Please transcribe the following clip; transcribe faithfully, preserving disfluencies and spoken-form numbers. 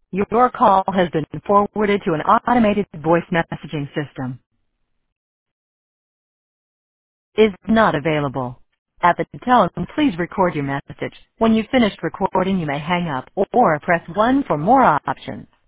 Your call has been forwarded to an automated voice messaging system. Is not available. At the tone, please record your message. When you've finished recording, you may hang up or press one for more options.